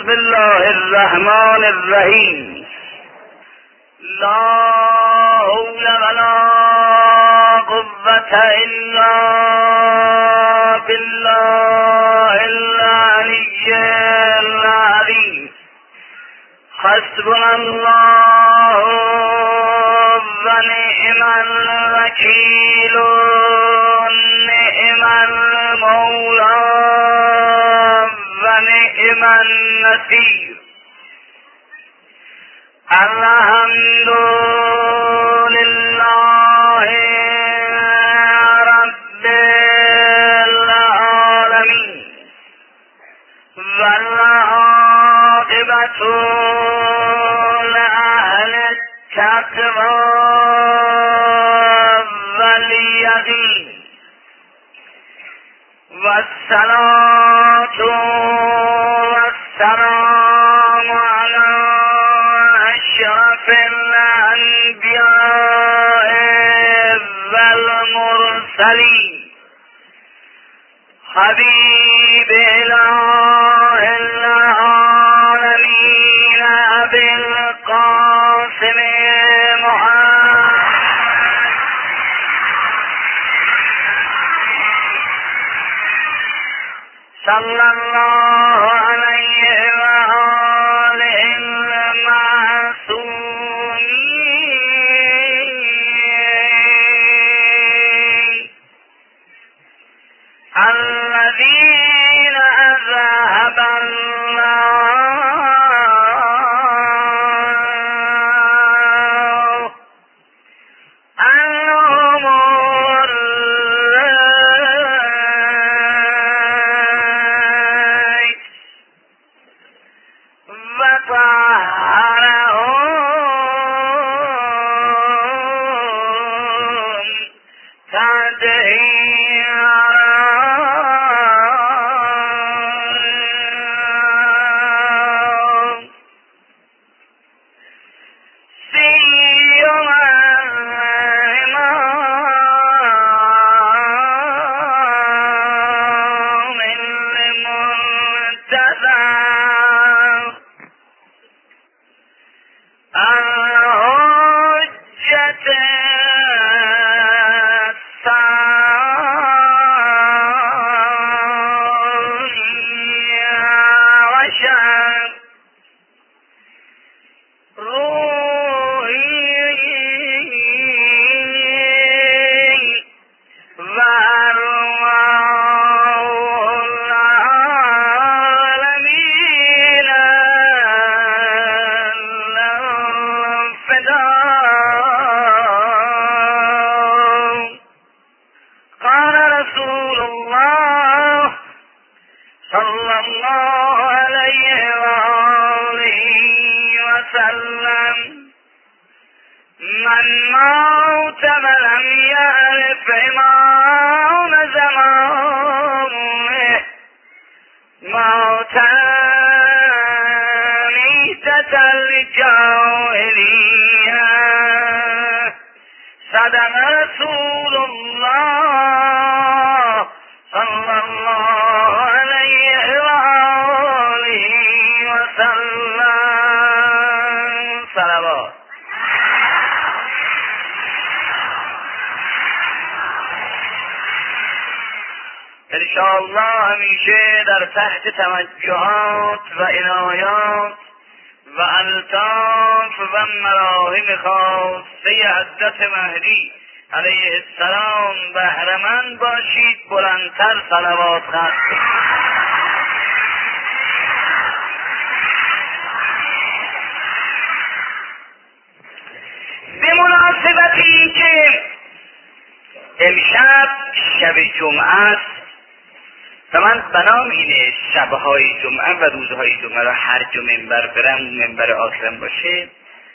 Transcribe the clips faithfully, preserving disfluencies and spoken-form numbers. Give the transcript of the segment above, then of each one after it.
بسم الله الرحمن الرحیم. لا حول ولا قوة الا بالله العلی العظیم. حسبنا الله و نعم الوکیل نعم المولا و نعم النصیر. الحمد لله رب العالمین و العاقبة لأهل التقوى والیقین و الصلاة والسلام علی اشرف الانبیاء والمرسلین حبیب اله العالمین ابی القاسم محمد صلی الله علیه و آله المعصومین الذین اذهب الله عنهم الرجس وطهرهم تطهیرا. من موت ولم يعرف امام زمانه موتا میتة الجاهلیه صدق رسول الله صلی الله علیه و آله و سلم. صلوات. انشاءالله همیشه در تحت توجهات و عنایات و الطاف و مراهم خاصه حضرت مهدی علیه السلام بهره‌مند باشید. بلندتر صلوات خواند. به مناسبت اینکه امشب شب جمعه است و من بنام اینه شبهای جمعه و روزهای جمعه را هر جا منبر برم منبر آخرم باشه،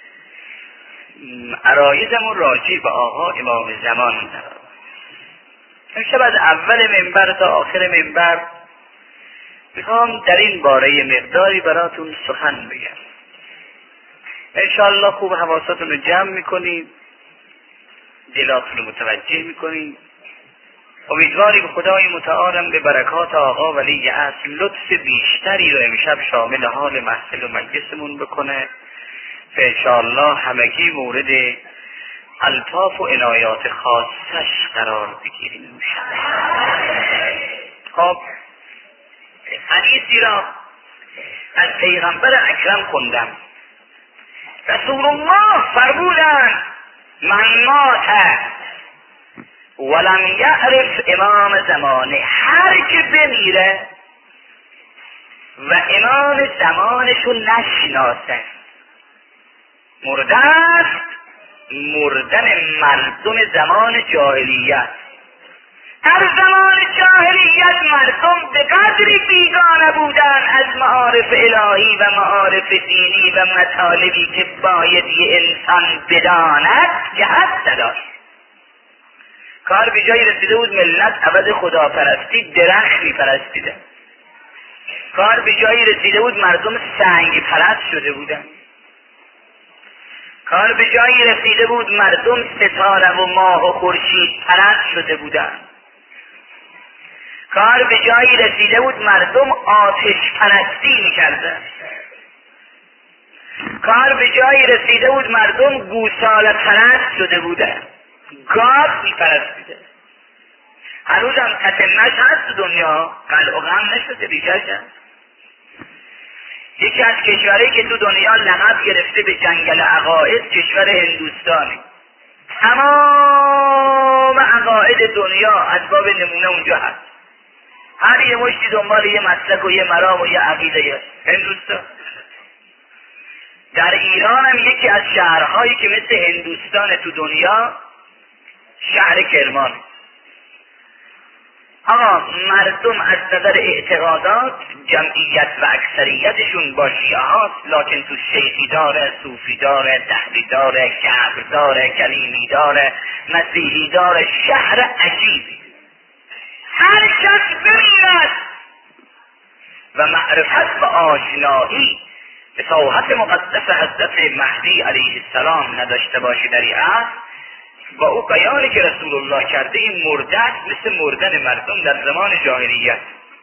عرایضمون راجع به آقا امام زمان دارم. امشب از اول منبر تا آخر منبر میخوام در این باره مقداری براتون سخن بگم. انشاءالله خوب حواساتون رو جمع میکنید، دلاتون رو متوجه میکنید امیدواری به خدای متعالم به برکات آقا ولی اصل لطف بیشتری رو امشب شامل حال محفل و مجلسمون بکنه که انشاءالله همگی مورد الطاف و عنایات خاصش قرار بگیریم. خب حدیثی را از پیغمبر اکرم خوندم. رسول الله فرمودند من مات ولم یعرف امام زمانه، هر که بمیره و امام زمانشو نشناسه مرده است، مردن مردم زمان جاهلیت. در زمان جاهلیت مردم به قدری بیگانه بودن از معارف الهی و معارف دینی و مطالبی که باید یه انسان بداند که حد نداشت. کار به جایی رسیده بود ملت عوض خداپرستی درخت میپرستیدن. کار به جایی رسیده بود مردم سنگ پرست شده بودن. کار به جایی رسیده بود مردم ستاره و ماه و خورشید پرست شده بودن. کار به جایی رسیده بود مردم آتش پرستی میکردن. کار به جایی رسیده بود مردم گوساله پرست شده بودن، گاو میپرستیده. هنوز هم تتمش هست دنیا، قلع و غم نشده بیشتر. یکی از کشورهایی که تو دنیا لقب گرفته به جنگل عقاید کشور هندوستانی. تمام عقاید دنیا اسباب نمونه اونجا هست. هر یه مشتی دنبال یه مسلک و یه مرام و یه عقیده هندوستان. در ایران هم یکی از شهرهایی که مثل هندوستان تو دنیا شهر کرمان. آقا مردم از نظر اعتقادات جمعیت و اکثریتشون با شیعه هاست، لکن تو شیخی داره، صوفی داره، دهری داره، کبر داره، کلیمی داره، مسیحی داره. شهر عجیبی. هر کس بمیرد و معرفت و آشنایی به ساحت مقدس حضرت مهدی علیه السلام نداشته باشه در این عصر، با او بیانی که رسول الله کرده این مرده مثل مردن مردم در زمان جاهلیت.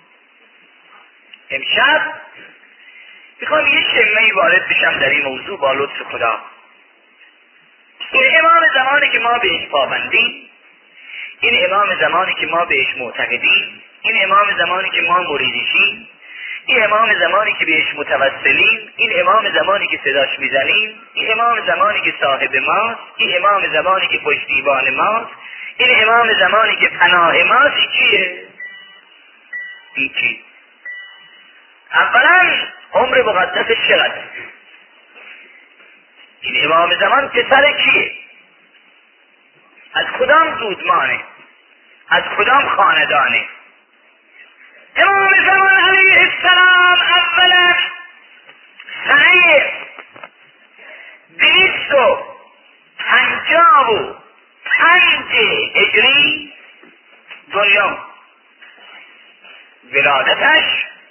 امشب میخوام یه شمه‌ای وارد بشم در این موضوع با لطف خدا. این امام زمانی که ما بهش پابندیم، این امام زمانی که ما بهش معتقدیم، این امام زمانی که ما مریدشیم، این امام زمانی که بهش متوسلیم، این امام زمانی که صداش میزنیم، این امام زمانی که صاحب ماست، این امام زمانی که پشتیبان ماست، این امام زمانی که پناه ماست. این کیه؟ این کی؟ اولا عمر مقدسش چقدر؟ این امام زمان پسر کیه؟ از کدام دودمانه؟ از کدام خاندانه؟ امام زمان علیه السلام اولا سنه دویست و پنجاه و پنج هجری دنیا، ولادتش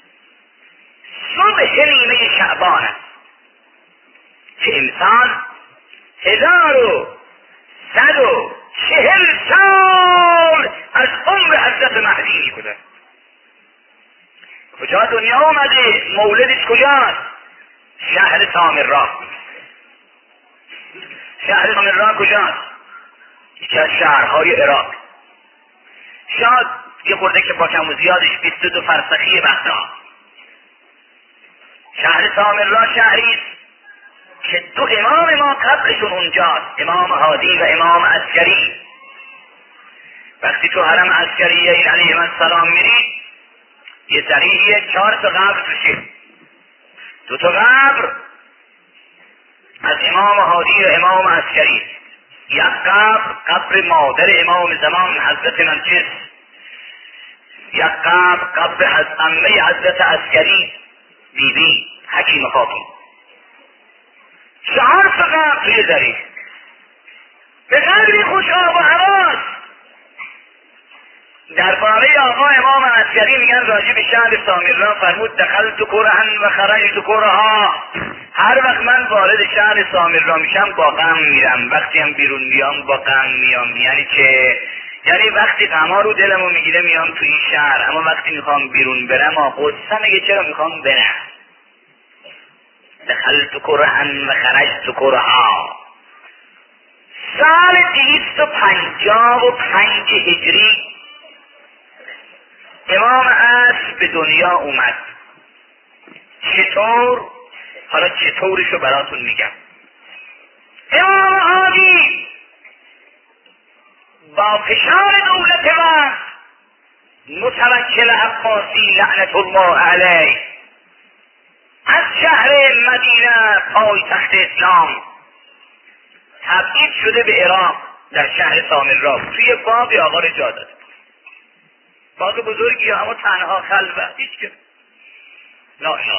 صبح نیمه شعبان است که امسال هزار و صد و چهل سال از عمر حضرت مهدی می‌گذرد. کجا دنیا اومده؟ مولدش کجاست؟ شهر سامرا. شهر سامرا کجاست؟ یکی از شهرهای عراق. شاید یه خورده که با کم و زیادش بیست و دو فرسخی بغداد. شهر سامرا شهریست که دو امام ما قبلشون اونجاست، امام هادی و امام عسکری. وقتی تو حرم عسکریه علیهم السلام میری، یه ذریعه چهار تا قبر توشه. دو تا قبر از امام هادی و امام عسکری. یک قبر قبر مادر امام زمان حضرت نرجس. یک قبر قبر از عمه حضرت عسکری بی بی حکیم خاتون. چهار تا قبر توی ذریعه. به قدری خوشآب و هواس. درباره آقا امام عسکری میگن راجع به شهر سامرا فرمود دخلت کرهن و خرجت کرها. هر وقت من وارد شهر سامرا میشم با غم میرم، وقتی هم بیرون میام با غم میام. یعنی که یعنی وقتی غما رو دلمو میگیره میام تو این شهر، اما وقتی میخوام بیرون برم آقوستم میگه چرا میخوام برم. دخلت کرهن و خرجت کرها. سال دویست و پنجاه و پنج هجری امام عصر به دنیا اومد. چطور؟ حالا چطورشو براتون میگم. امام هادی با فشار دولت وقت متوکل عباسی لعنت الله علیه از شهر مدینه پایتخت اسلام تبعید شده به عراق، در شهر سامراء توی باغ آقا را جا داد. باغ بزرگی اما تنها خلوت، هیچ که لا اله.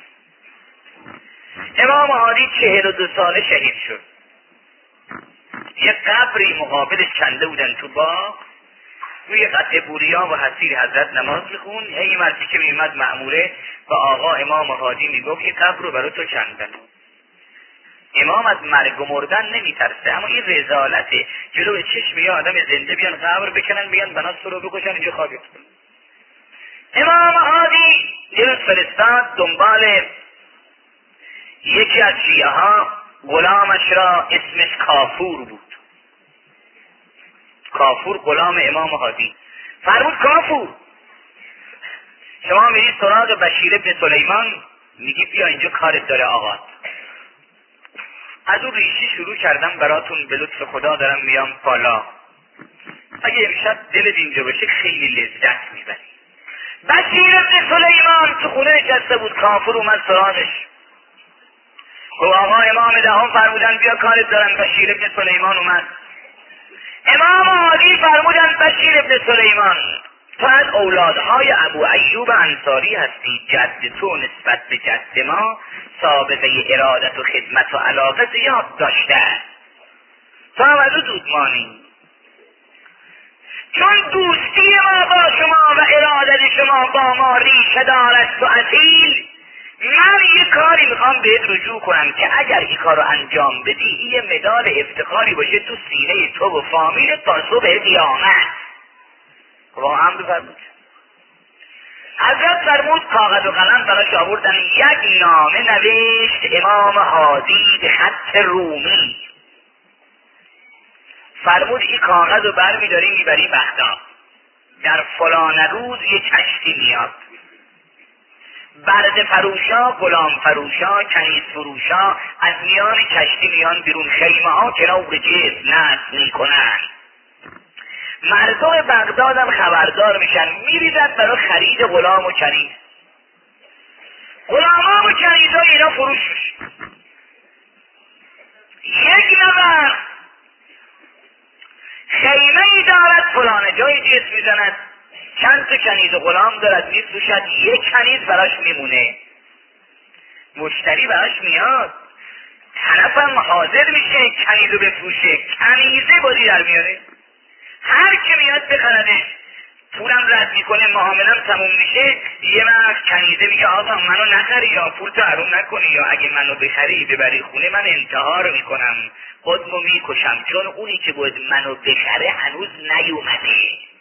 امام هادی چهل و دو ساله شهید شد. یه قبری مقابلش کنده بودن تو باغ، روی قطع بوریا و حسیر حضرت نماز میخون. هی مردی که میمد مأموره و آقا امام هادی میگفت این قبر رو برای تو کندن. امام از مرگ و مردن نمیترسه، اما این رذالته. جلوی چشم یه آدم زنده بیان قبر بکنن، بیان بنات رو بکشن، اینجا خوابید. امام هادی یه روز فرستاد دنبال یکی از شیعه ها، غلامش را اسمش کافور بود. کافور غلام امام هادی. فرمود کافور شما میری سراغ بشیر بن سلیمان، میگی بیا اینجا کارت داره آقا. از اون ریشی شروع کردم براتون، به لطف خدا دارم میام بالا. اگه امشب دلت اینجا بشه خیلی لذت میبری. بشیر بن سلیمان تو خونه نشسته بود، کافور اومد سراغش. گفت آقا امام دهم فرمودن بیا کارت دارن. بشیر بن سلیمان اومد. امام هادی فرمودن بشیر بن سلیمان تو از اولادهای ابو ایوب انصاری هستی، جد تو نسبت به جد ما سابقه ارادت و خدمت و علاقه زیاد داشته، تو هم از او دودمانی. چون دوستی ما با شما و ارادت شما با ما ریشه دارد و اصیل، من یه کاری میخوام بهت رجوع کنم که اگر این کار رو انجام بدی یه مدال افتخاری باشه تو سینه تو و فامیلت تا صبح قیامت. واقعا بفرمود. حضرت فرمود کاغذ و قلم براش آوردن، یک نامه نوشت امام هادی به خط رومی. فرمود این کاغذ رو برمیداری میبری بغداد، در فلان روز یه کشتی میاد، برده فروشا، غلام فروشا، کنیز فروشا از میان کشتی میان بیرون، خیمه ها کنار جسم نصب میکنن. مردم بغداد هم خبردار میشن، میریزن برای خرید غلام و کنیز. غلامان و کنیز ها اینا فروش میشه. یک نفر خیمه ای دارد فلان جای جسم میزند، چند تا کنیز و غلام دارد میفروشد، یک کنیز براش میمونه. مشتری براش میاد، طرفم حاضر میشه کنیز رو بفروشه، کنیزه بازی در میاره. هر که میاد بخردش، پولم رد میکنه، معاملم تموم میشه، یه وقت کنیزه میگه آقا منو نخری یا پول تو حروم نکنی، یا اگه منو بخری ببری خونه من انتحار میکنم، خودمو میکشم، چون اونی که بود منو بخره هنوز نیومده.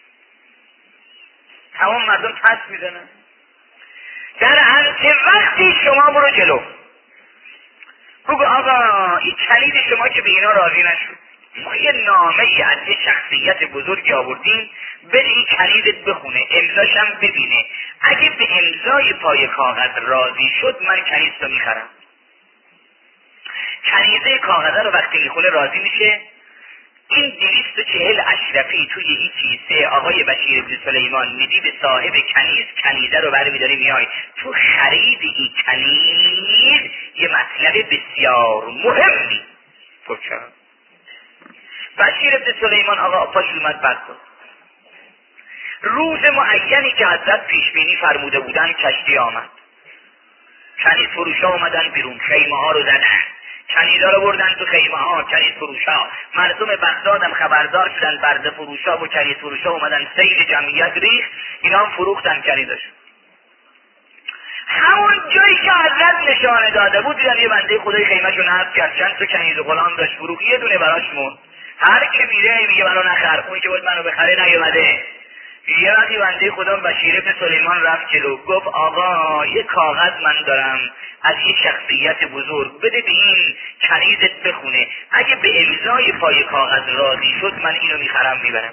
تمام مردم پس میزنن. در همچه وقتی شما برو جلو بگو آقا این کلید شما که به اینا راضی نشد، ما یه نامه ای از یه شخصیت بزرگی آوردیم، بده این کلیدت بخونه، امضاشم ببینه، اگه به امضای پای کاغذ راضی شد من کنیز رو میخرم. کنیزه کاغذه رو وقتی میخونه راضی میشه، این دویست و چهل اشرفی توی این کیسه آقای بشیر بن سلیمان میدی به صاحب کنیز، کنیزه رو برمی داری میای. تو خرید این کنیز یه مطلب بسیار مهمی پرچه. بشیر بن سلیمان آقا پاش اومد بد بود. روز معینی که حضرت پیش بینی فرموده بودن کشتی آمد، کنیز فروشا اومدن بیرون، خیمه ها رو زدن، کنیزا رو بردن تو خیمه ها، کنیز فروشا. مردم بغداد هم خبردار شدن، برده فروشا و کنیز فروشا اومدن، سیل جمعیت ریخت، اینا هم فروختن کنیزاشون. همون جایی که حضرت نشانه داده بود دیدن یه بنده خدای خیمه‌شو نصب کرد، چند تا کنیز و غلام داشت فروخت، یه دونه براش موند. هر که میره میگه منو نخر، اون که بود منو بخره نیومده. یه وقتی بنده خدا بشیر بن سلیمان رفت جلو، گفت آقا یه کاغذ من دارم از یه شخصیت بزرگ، بده به این کنیزت بخونه، اگه به امضای پای کاغذ راضی شد من اینو میخرم میبرم.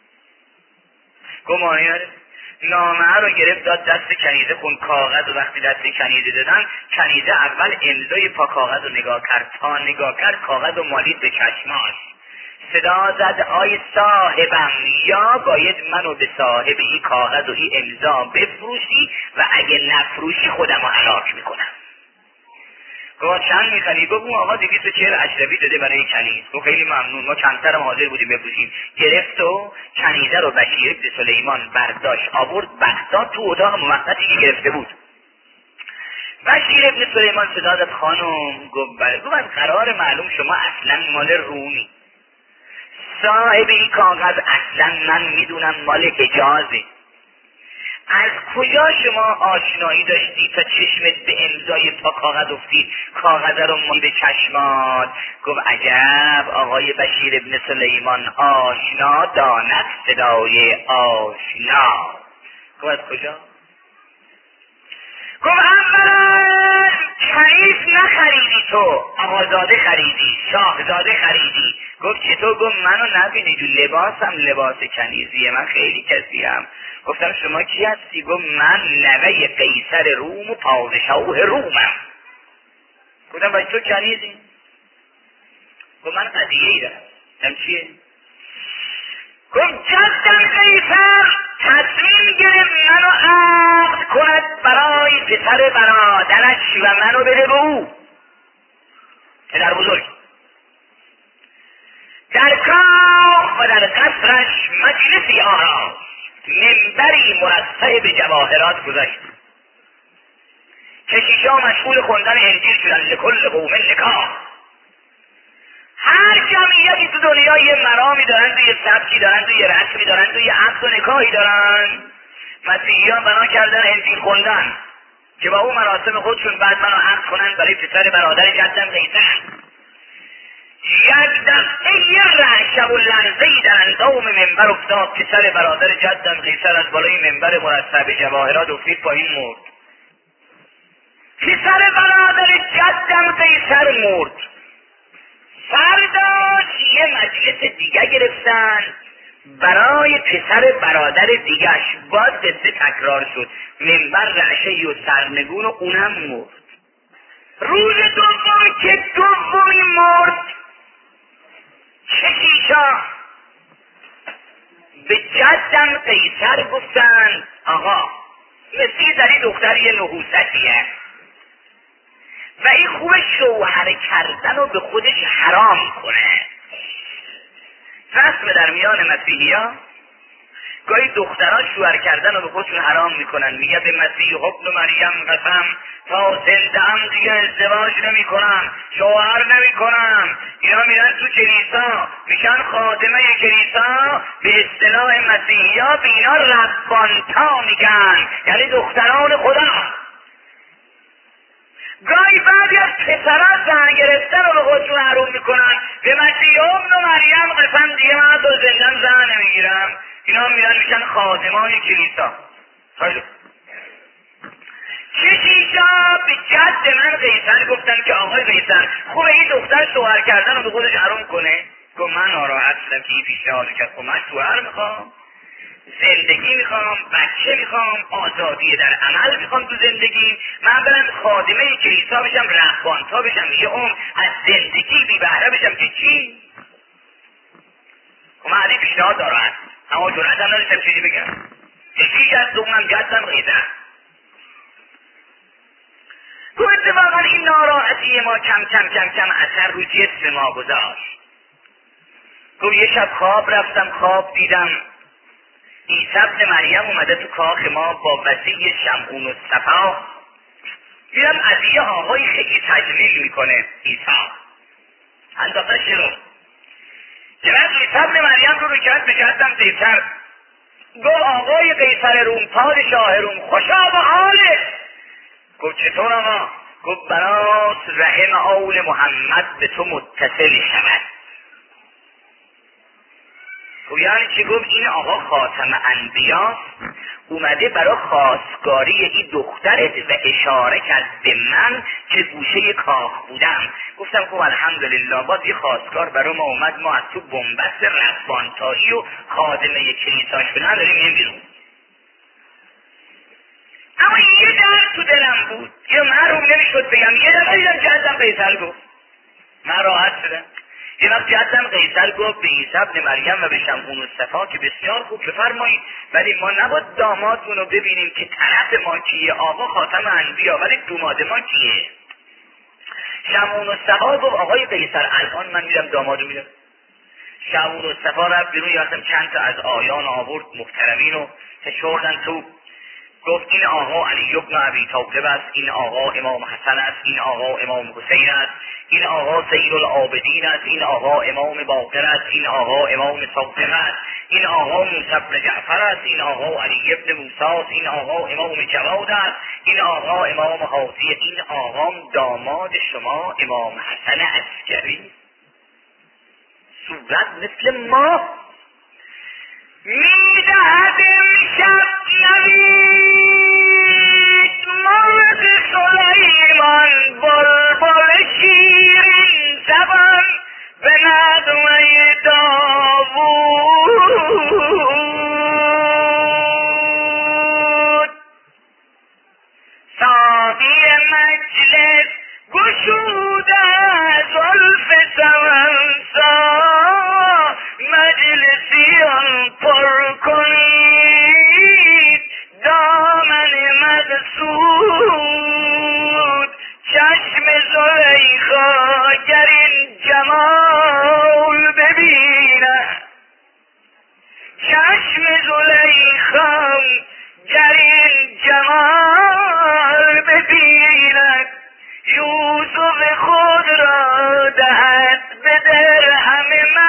گفت مانیاره. نامه رو گرفت داد دست کنیزه، خون کاغذ و وقتی دست کنیزه دادن، کنیزه اول امضای پا کاغذ رو نگاه کرد، تا نگاه کرد کاغذ رو مالید به چشماش، صدا زد آی صاحبم، یا باید منو به صاحب این کاغذ و این امضا بفروشی و اگه نفروشی خودم رو هلاک میکنم. گفت چند میخری؟ گفت اون آقا دویست و چهل اشرفی داده برای کنیز. گفت خیلی ممنون، ما کمترم حاضر بودیم بفروشیم. گرفت و کنیزه رو بشیر بن سلیمان برداشت آورد بغداد تو اتاق موقتی که گرفته بود. بشیر بن سلیمان صدا زد خانم. گفت بله. گفت از قرار معلوم شما اصلا مال رومی، صاحب این کاغذ اصلا من میدونم مال حجازه، از کجا شما آشنایی داشتی تا چشمت به امضای پا کاغذ افتید کاغذ رو مالی به چشمات؟ گفت عجب آقای بشیر بن سلیمان، آشنا داند صدای آشنا. گفت از کجا؟ گفت اولا کنیز نخریدی تو، آقازاده خریدی، شاهزاده خریدی. گفت چطور؟ گفت منو نبینی جو لباسم لباس کنیزیه، من خیلی کسیم. گفتم شما کی هستی؟ گفت من نوه قیصر روم و پادشاه رومم. گفتم باید تو کنیزی؟ گفت من قضیه ای دارم. گفتم چیه؟ گفت جدم قیصر تصمیم گرفت منو عقد کند برای پسر برادرش و منو بده به او، پدر بزرگ. در کاخ و در قصرش مجلسی آراست، منبری مرصع به جواهرات گذاشت، کشیشا مشغول خوندن انجیل شدن، لکل قوم نکاح. هر جمعیتی تو دنیا یه مرامی دارن، یه سبکی دارن، یه رسمی دارن، یه عقد و نکاحی دارن. مسیحیان بنا کردن انجیل خوندن که با اون مراسم خودشون بعد منو عقد کنن برای پسر برادر جدم قیصر. یک دفعه یه رعشه و لرزه‌ای در اندام منبر افتاد، پسر برادر جدم قیصر از بالای منبر مرصع به جواهرات افتید پایین مرد. پسر برادر جدم قیصر مرد. فرداش یه مجلس دیگه گرفتن برای پسر برادر دیگهش، باز قصه تکرار شد، منبر رعشه‌ای و سرنگون و اونم مرد. روز دوم که دومی مرد، کشیشا به جدم قیصر گفتن آقا مثل زنی دختر یه نحوستیه و این خوب شوهر کردن رو به خودش حرام کنه. رسم در میان مسیحی ها گاهی دخترها شوهر کردن رو به خودشون حرام میکنن، میگه به مسیح ابن مریم قسم تا زنده هم دیگه ازدواج نمی کنم، شوهر نمی کنم. اینا میرن تو کلیسا میشن خادمه کلیسا، به اصطلاح مسیحی ها به اینا ربانتا میگن، یعنی دختران خدا. گاهی بعضی از پسرها زن گرفتن رو به خودشون حروم میکنن، به مسیح ابن مریم قسم دیگه من تا زندم زن نمیگیرم. اینا میرن میشن خادمان کلیسا. کشیشا به جد من قیصر گفتن که آقای قیصر خوبه این دختر شوهر کردن رو به خودش حروم کنه؟ گفت من ناراحت شدم که این پیشنهاد کرد. خب من شوهر میخوام، زندگی میخوام، بچه میخوام، آزادی در عمل میخوام تو زندگی، من برم خادمه کلیسا بشم، رهبانتا بشم، یه عمر از زندگی بی بهره بشم که چی؟ خب من از این پیشنهاد ناراحت، اما جرأت هم نداشتم چیزی بگم. یکی از دومم جدم قیصر. تو اتفاقا این ناراحتی ما کم کم کم کم اثر رو جسم ما گذاشت. تو یه شب خواب رفتم، خواب دیدم عیسی ابن مریم اومده تو کاخ ما با وسیع شمعون و صفا. دیدم از یه آقای خیلی تجلیل میکنه عیسی، انداختش رو که من عیسی ابن مریم رو رو کرد به جدم قیصر. گفت آقای قیصر روم، پادشاه روم، خوشا به حاله. گفت چطور آقا؟ گفت براس رحم آل محمد به تو متصل شود. یعنی چی؟ گفت این آقا خاتم انبیاست، اومده برای خواستگاری این دخترت و اشاره کرد به من که گوشه کاخ بودم. گفتم خب الحمدلله، باز یه خواستگار برای ما اومد، ما از تو بنبست رسوانتایی و خادمه کلیسا شدن داریم میریم بیرون. اما یه درد تو دلم بود، یه محروم نمیشد بگم، یه دفعه دیدم جدم قیصر گفت، من راحت شدم. یه وقت جدم قیصر گفت به عیسی ابن مریم و به شمعون الصفا که بسیار خوب بفرمایید، ولی ما نباید دامادمون رو ببینیم که طرف ما کیه، آقا خاتم انبیا، ولی دوماد ما کیه؟ شمعون الصفا گفت آقای قیصر الان من میرم دامادو میرم. شمعون الصفا رفت بیرون، یادم چند تا از آیان آورد محترمین رو فشردن تو، گفت این آقا علی بن ابی طالب است، این آقا امام حسن است، این آقا امام حسین است، این آقا سید العابدین است، این آقا امام باقر است، این آقا امام صادق است، این آقا موسی بن جعفر است، این آقا علی بن موسی است، این آقا امام جواد است، این آقا امام حاضی، این آقا داماد شما امام حسن عسکری، صورت مثل ما میدهد امشب نوید مرد سلیمان بلبل شیرین زبان به نغمه داوود. ساقی مجلس گشوده زلف سمنسا، مجلسیان پر کنید دامن مقصود. چشم زلیخا گر این جمال ببیند، چشم زلیخا گر این جمال ببیند، یوسف خود را دهد به درهم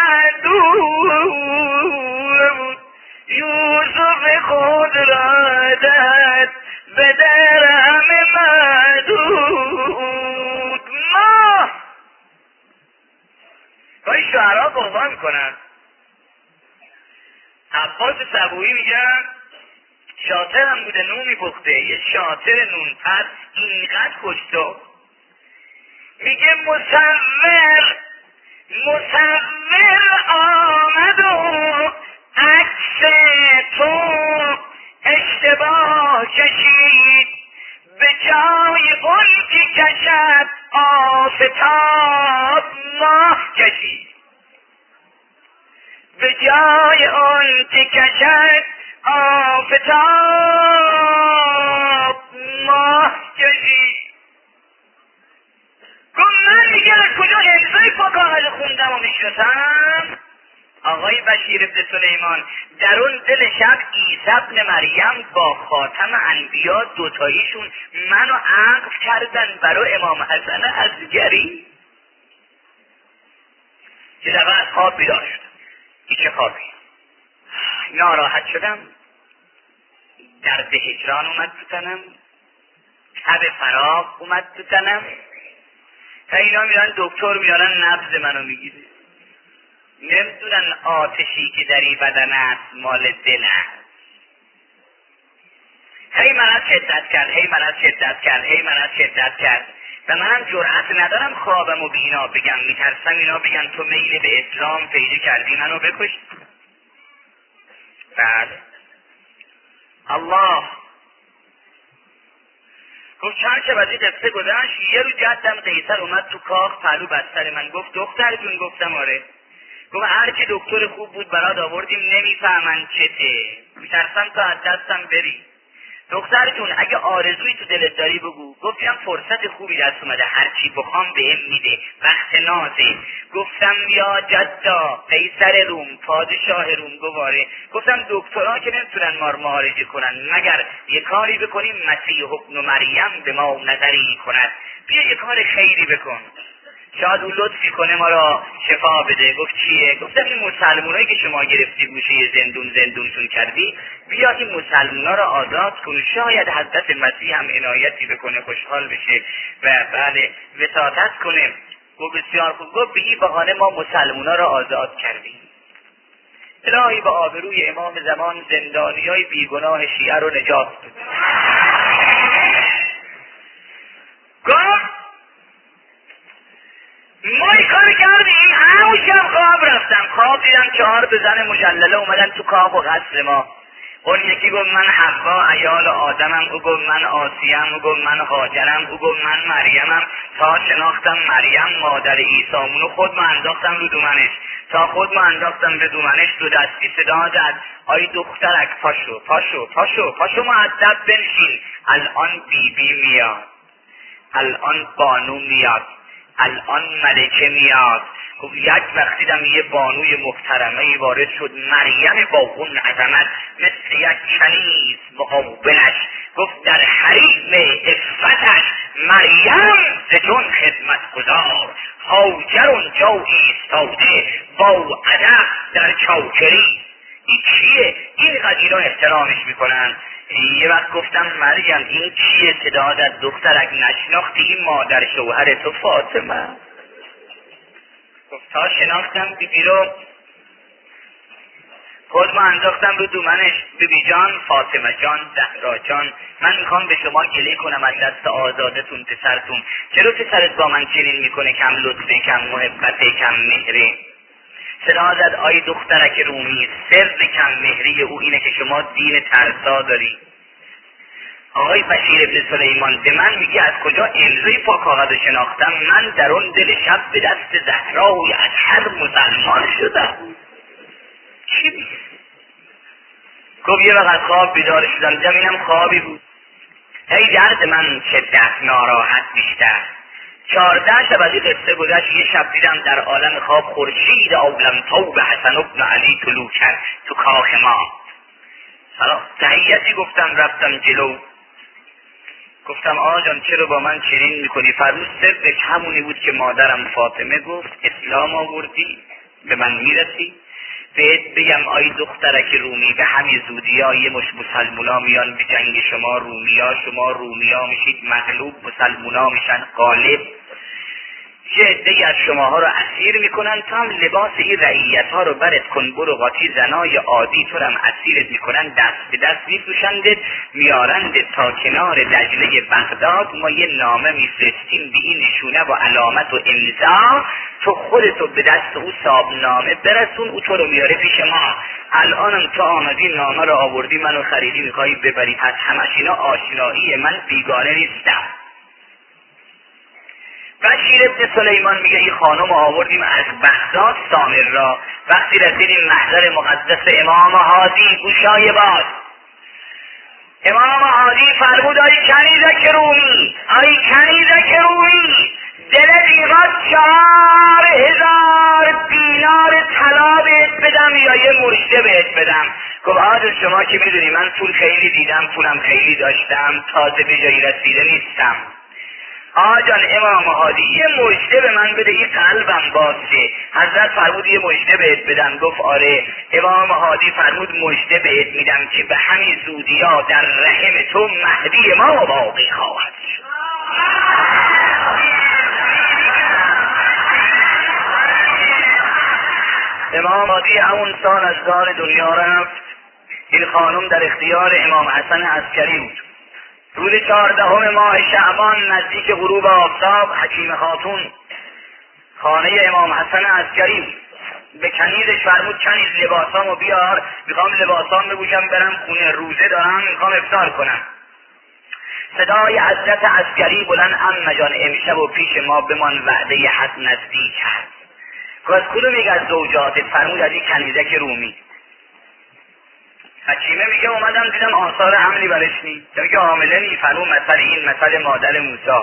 معدود، یوسف خود را دهد به درهم معدود. ما باید شعرها قربان کنن. عباس صبوحی میگن شاطر هم بوده نونی پخته، یه شاطر نون پس اینقدر کشتا، میگه مصور مصور آمد و عکس تو اشتباه کشید، به جای اون که کشد آفتاب ماه کشید، به جای اون که کشد آفتاب ماه کشید. گفت من دیگه از کجا امضای فکاهت خوندم و میشناسم؟ آقای بشیر ابن سلیمان در اون دل شب عیسی ابن مریم با خاتم انبیا دوتاییشون منو عقد کردن برای امام حسن عسکری. یه دفعه از خواب بیدار شدم. این چه خوابی؟ ناراحت شدم، درد هجران اومد تو تنم، تب فراق اومد تو تنم. تا اینا میرن دکتر میارن نبض منو میگیره، نمیدونن آتشی که در این بدن است مال دل است. هی من از شدت کرد، هی من از شدت کرد، هی من از شدت کرد و منم جرأت ندارم خوابم و بینا بگم، میترسم اینا بگن تو میل به اسلام پیدا کردی منو بکش. بله الله گفت چند شب از این قصه گذشت. یه رو جدم قیصر اومد تو کاخ پهلو بستر من، گفت دختر جون. گفتم آره. گفت هر کی دکتر خوب بود برات آوردیم، نمیفهمن چته، میترسم تا از دستم بری. دختر جون اگه آرزویی تو دلت داری بگو. گفتم فرصت خوبی دست اومده، هر چی بخوام بهم میده، وقت نازه. گفتم یا جدا قیصر روم پادشاه روم گواره. گفتم دکترها که نمیتونن ما رو معالجه کنن، مگر یه کاری بکنیم مسیح ابن مریم به ما نظری کند، بیا یه کار خیری بکن، شاید او لطفی کنه ما را شفا بده. گفت چیه؟ گفتم این مسلمونایی که شما گرفتی گوشه زندون زندونشون کردی، بیا این مسلمونا را آزاد کن، شاید حضرت مسیح هم عنایتی بکنه، خوشحال بشه و بله وساطت کنه. گفت بسیار خوب. گفت به این بهانه ما مسلمونا را آزاد کردیم. الهی به آبروی امام زمان زندانیای بیگناه شیعه رو نجات بده. گفت ما این کار کردیم، همون شب خواب رفتم، خواب دیدم چهار به زن مجلله اومدن تو کاخ و قصر ما. اون یکی گفت من حوا عیال آدمم، او گفت من آسیم، او گفت من هاجرم، او گفت من مریمم، تا شناختم مریم مادر عیسی، خود ما انداختم رو دومنش، تا خود ما انداختم به دومنش دو دستی صدا زد آی دخترک پاشو پاشو پاشو پاشو مؤدب بنشین، الان بی بی میاد، الان بانو میاد، الان ملکه میاد. گفت یک وقت دیدم یه بانوی محترمه وارد شد، مریم با اون عظمت مثل یک کنیز مقابلش، گفت در حریم عفتش مریم ز جون خدمت گزار، هاجر اونجا ایستاده با ادب در چاکری. این چیه؟ این قدینا احترامش میکنن. یه وقت گفتم مریم این چیه؟ صدا زد دخترک نشناختی این مادر شوهر تو فاطمه؟ گفت تا شناختم بیبی رو خود ما انداختم رو دومنش، بیبی جان، فاطمه جان، زهرا جان، من میخوام به شما گله کنم از دست آزادتون پسرتون، چرا پسرت با من چنین میکنه؟ کم لطفه، کم محبته، کم مهره. صدا زد آی دخترک رومی، سر کم مهری او اینه که شما دین ترسا داری. آقای بشیر ابن سلیمان به من میگه از کجا امضای پاک کاغذ شناختم؟ من در اون دل شب به دست زهرای از هر مسلمان شدم. چی میگه؟ گفت یه وقت خواب بیدار شدم، دیدم اینم خوابی بود. ای درد من شدت، ناراحت بیشتر. چهارده شب از این قصه گذشت، یه شب دیدم در عالم خواب خورشید عالم تاب حسن ابن علی طلوع کرد تو کاخ ما. حالا تحیتی گفتم، رفتم جلو، گفتم آقا جان چرا با من چنین میکنی؟ فرمود سرش همونی بود که مادرم فاطمه گفت، اسلام آوردی به من میرسی. بهت بگم آی دخترک رومی، به همین زودی ها یه مش مسلمونا میان به جنگ شما رومیا، شما رومیا میشید مغلوب، مسلمونا میشن غالب. چه عده‌ای از شماها رو اسیر میکنن، تا هم لباس این رعیت ها رو برت کن، برو قاطی زنای عادی تو هم اسیرت میکنن، دست به دست میفروشندت، میارندت تا کنار دجله بغداد. ما یه نامه میفرستیم به این نشونه و علامت و امضا، تو خودتو به دست او صاحب نامه برسون، او تو رو میاره پیش ما. الانم تو آمدی نامه رو آوردی، منو خریدی میخوایی ببری، پس همش اینا آشنایی، من بیگانه نیستم. بشیر ابن سلیمان میگه این خانم آوردیم از بغداد سامر را، وقتی رسیدیم محضر مقدس امام هادی، گوشای باز. امام هادی فرمود آی کنیزک رومی، آی کنیزک رومی، دلت میخواد چهار هزار دینار طلا بهت بدم یا یه مژده بهت بدم؟ گفت آجا شما که میدونی من پول خیلی دیدم، پولم خیلی داشتم، تازه به جایی رسیده نیستم. آجان امام هادی یه مژده به من بده، این قلبم باشه. حضرت فرمود یه مژده بهت بدم؟ گفت آره. امام هادی فرمود مژده بهت میدم که به همین زودی ها در رحم تو مهدی ما باقی خواهد شد. امام هادی همون سال از دار دنیا رفت. این خانم در اختیار امام حسن عسکری بود. روز چهاردهم ماه شعبان نزدیک غروب آفتاب، حکیم خاتون خانه امام حسن عسکری بود. به کنیزش فرمود کنیز لباسامو بیار، میخوام لباسام بپوشم برم خونه، روزه دارم، میخوام افطار کنم. صدای حضرت عسکری بلند عمه جان امشب و پیش ما بمان، وعده حد نزدیک هست. که از کدوم یک از زوجاتت؟ فرمود از این کنیزک رومی. حکیمه میگه اومدم دیدم آثار حملی برش نی، میگه حامله نی. فرمود مثل این مثل مادر موسی.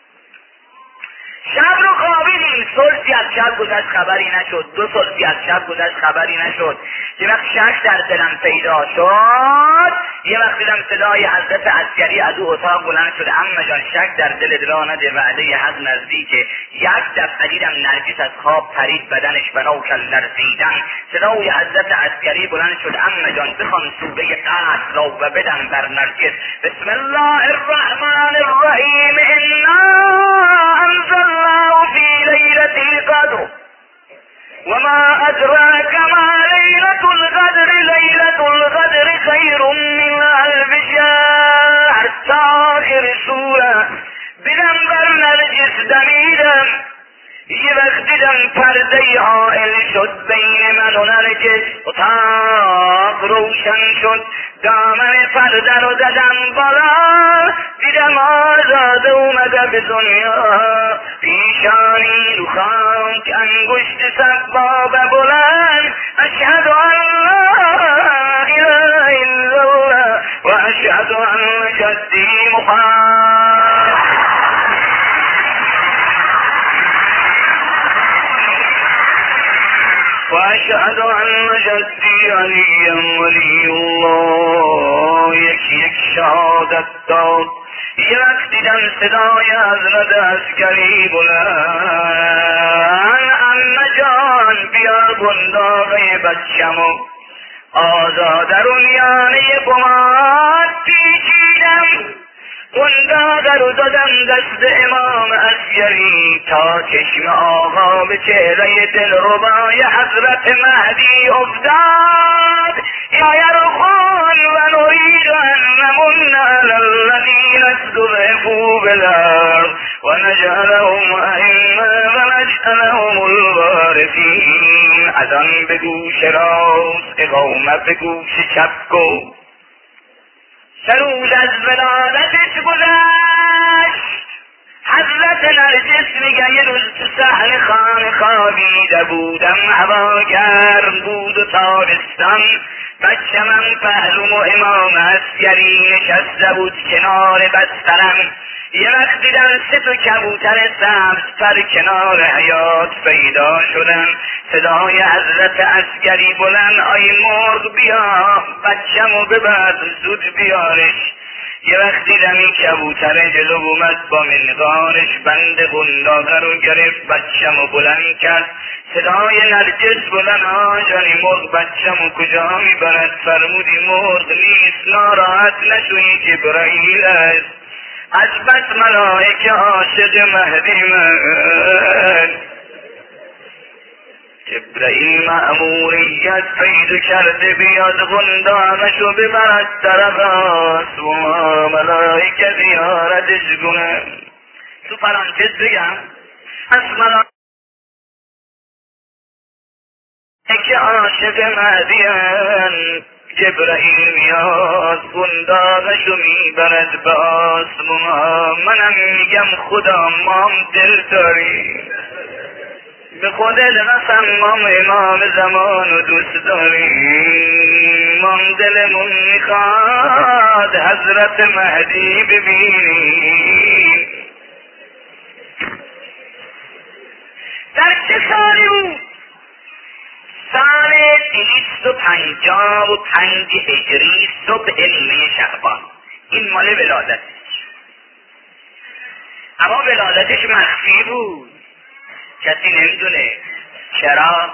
شب رو خوابیدیم، ثلثی از شب گذشت خبری نشد، دو ثلثی از شب گذشت خبری نشد. یه وقت شک در دلم پیدا شد، یه وقت دیدم صدای حضرت عسکری از او اتاق بلند شد، عمه جان شک در دل را نده، وعده حق نزدیکه. یک دفعه دیدم نرگس از خواب پرید، بدنش بنا کرد لرزیدن. صدای حضرت عسکری بلند شد، عمه جان بخوان سوره قدر را و بدن بر نرگس. بسم الله الرحمن الرحیم، انا انزلنا في ليلة القدر وما أدراك ما ليلة یه وقت دیدم پرده حائل شد بین من و نرگس، اتاق روشن شد، دامن پرده رو زدم بالا، دیدم آزاده اومده به دنیا، پیشانی رو خاک، انگشت سبابه بلند، اشهد ان لا اله الا الله و اشهد ان جدی محمد. واشهد ان جدی علی ولی الله. یک یک شهادت داد. یه وقت دیدم صدای حضرت عسکری بلند، عمه جان بیار بنداغه بچمو، آزاده رو میانه بماد پیچیدم، بنداغه رو دادم دست امام عسکری، تا چشم آقا به چهره دلربای حضرت مهدی افتاد. یا یرخون و نرید ان نمن علی الذین استضعفوا بالارض و نجعلهم ائمة و نجعلهم الوارثین. اذان به گوش راست، اقامت به گوش چپ گفت. سه روز از ولادتش گذشت. حضرت نرجس میگه یه روز تو صحن خانه خوابیده بودم، هوا گرم بود و تابستان، بچه‌م پهلوم و امام عسکری نشسته بود کنار بسترم. یه وقت دیدم سه تا کبوتر سبز پر کنار حیاط پیدا شدن، صدای حضرت عسکری بلند، آی مرغ بیا بچه‌مو ببر زود بیارش. یه وقت دیدم این کبوتر جلو اومد با منقارش، بند بنداغه رو گرفت، بچه‌مو بلند کرد، صدای نرجس بلند، آجانی مرغ بچه‌مو کجا میبرد؟ فرمودی مرغ نیست، ناراحت نشوی جبرائیل است. از بس ملائکه عاشق مهدی من. جبرائیل مأموریت پیدا کرده بیاد غندانشو ببرد طرف آسمان، ملائکه زیارتش کنه. تو پرانتز بگم از ملائکه عاشق مهدی من، جبرائیل میاد گنداغشو میبرد به آسمان. منم میگم خدا مام دل داری، به خودت قسم مام امام زمان و دوست داری، مام دلمون میخواد حضرت مهدی ببینی. در چه سالی بود؟ سال دویست و پنجاه و پنج هجری، صبح نیمه شعبان. این مال ولادتش، اما ولادتش مخفی بود، کسی نمیدونه. چرا؟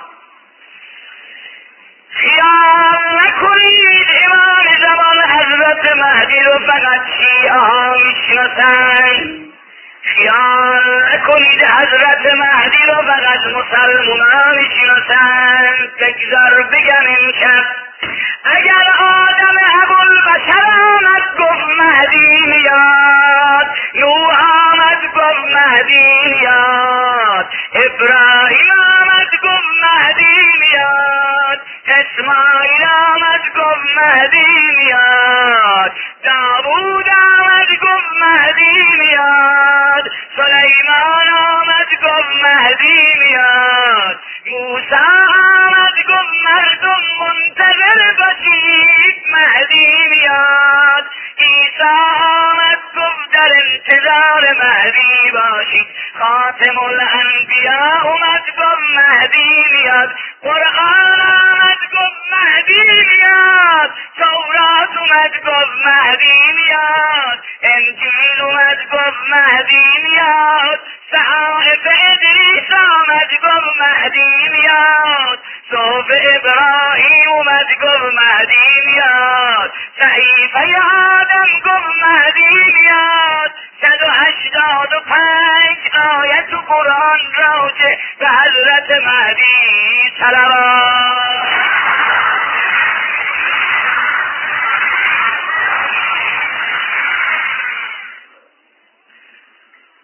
خیال نکنید امام زمان حضرت مهدی رو فقط شیعه ها میشناسن، خیال نکنید حضرت مهدی رو فقط مسلمان ها میشناسن. بگذار بگم امشب اگر آدم ابوالبشر آمد گفت مهدی میاد، نوح آمد گفت مهدی میاد، ابراهیم آمد گفت مهدی میاد، اسماعیل آمد گفت مهدی میاد، داوود آمد گفت مهدی میاد، سلیمان آمد گفت مهدی میاد، موسی آمد گفت مردم منتظر باشید مهدی میاد، عیسی آمد گفت در انتظار مهدی باشید، خاتم الانبیا اومد گفت مهدی میاد، قرآن آمد گفت مهدی میاد، تورات اومد گفت مهدی میاد، انجیل اومد گفت مهدی میاد، صحائف ادریس آمد گفت مهدی میاد، صحف ابراهیم اومد گفت مهدی میاد، صحیفه آدم گفت مهدی میاد. صد و هشتاد و پنج آیت قرآن راجع به حضرت مهدی صلوات.